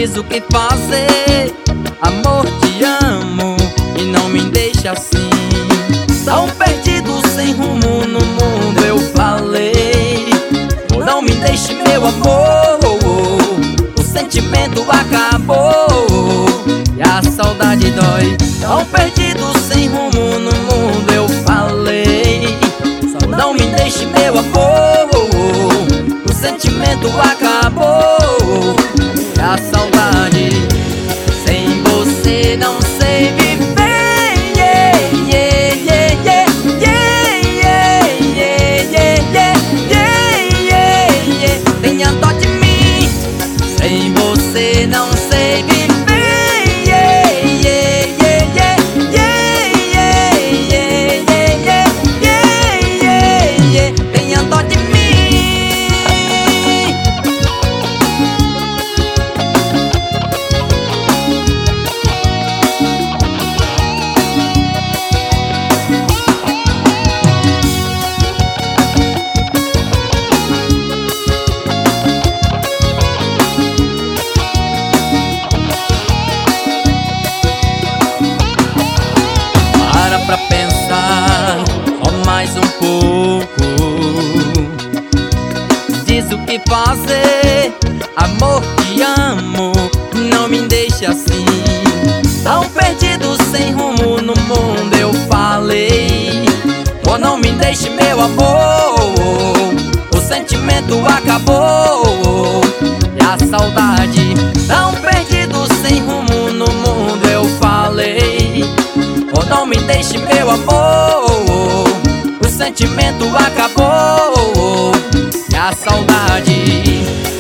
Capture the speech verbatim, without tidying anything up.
Diz o que fazer, amor, te amo e não me deixa assim. Tão perdido, sem rumo no mundo, eu falei. Não me deixe, meu amor, o sentimento acabou e a saudade dói. Tão perdido, sem rumo no mundo, eu falei. Só não me deixe, meu amor, o sentimento acabou e a saudade. Sem você não sei viver. Yeah, yeah, yeah, yeah, yeah, yeah, yeah, yeah, yeah, yeah. Tenha dó de mim. Sem você não sei viver. Yeah, yeah, yeah, yeah, yeah, yeah, yeah, yeah, yeah, yeah. Tenha dó de mim. Pra pensar, só mais um pouco. Diz o que fazer, amor, te amo, não me deixe assim. Tão perdido, sem rumo no mundo, eu falei. Oh, não me deixe, meu amor, o sentimento acabou e a saudade. Tão perdido, sem rumo no mundo, eu falei. Oh, não me deixe, meu amor, o sentimento acabou e a saudade.